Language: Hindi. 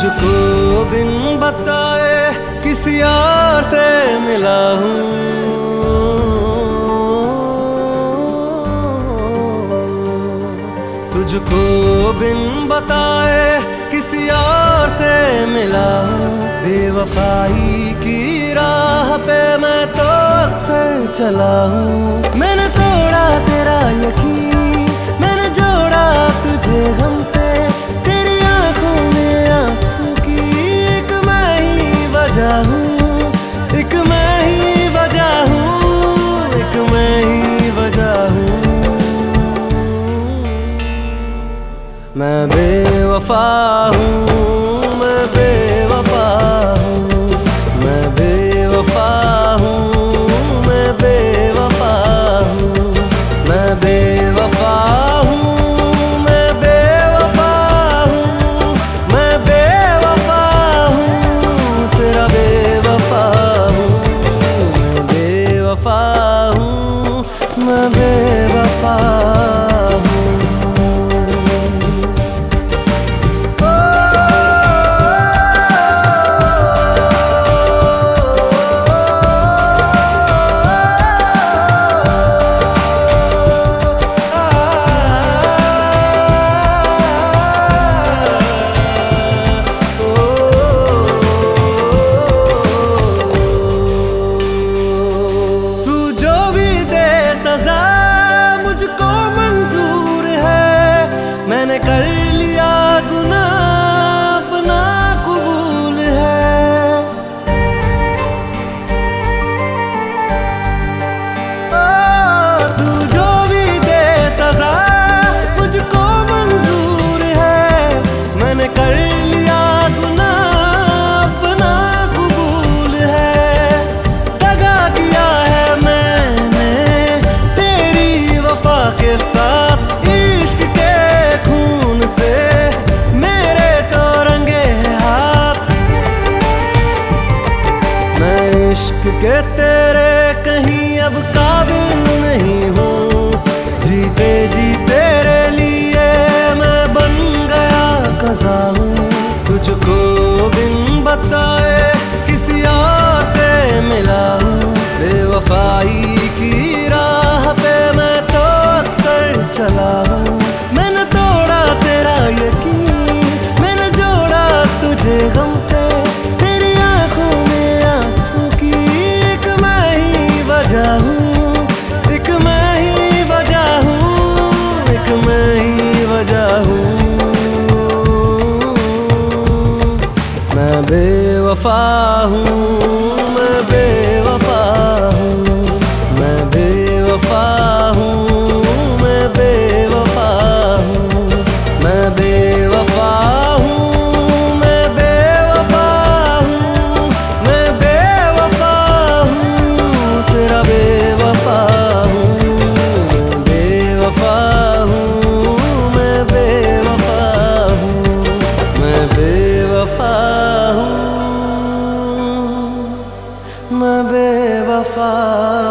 तुझको बिन बताए किसी और से मिला हूँ। तुझको बिन बताए किसी और से मिला हूँ। बेवफाई की राह पे मैं तो अक्सर चला हूँ। मैंने तोड़ा तेरा यकीन, मैंने जोड़ा तुझे गम से। तेरी आंखों में आंसू की एक मैं ही वजह हूँ, एक मैं ही वजह हूँ, एक मैं ही वजह हूँ। मैं बेवफा हूँ, मैं बेवफा हूँ, मैं बेवफा हूँ, मैं बेवफा हूँ, मैं बेवफा हूँ, मैं बेवफा हूँ, मैं बेवफा हूँ, तेरा बेवफा हूँ। मैं बेवफा हूँ, मैं बेवफा हूँ। मैंने कर लिया गुनाह, अपना कबूल है। ओ तू जो भी दे सजा मुझको मंजूर है। मैंने कर लिया गुनाह, अपना कबूल है। दगा किया है मैंने तेरी वफा के साथ, इश्क के खून से मेरे तो रंगे हाथ। मैं इश्क के तेरे कहीं अब काबिल नहीं हूँ। जीते जी तेरे लिए मैं बन गया कज़ा हूँ। तुझको बिन बताए किसी और से मिला हूँ। बेवफाई की राह पे मैं तो अक्सर चला हूँ। मैंने तोड़ा तेरा यकीन, मैंने जोड़ा तुझे गम से। तेरी आंखों में आंसू की एक मैं ही वजह हूँ, एक मैं ही वजह हूँ, एक मैं ही वजह हूँ। मैं बेवफा हूँ, मैं बेवफा हूँ, मैं बेवफा हूँ, मैं बेवफा हूँ, मैं बेवफा हूँ, मैं बेवफा हूँ, मैं बेवफा हूँ, तेरा बेवफा हूँ। मैं बेवफा हूँ, मैं बेवफा हूँ, मैं बेवफा हूँ, मैं बेवफा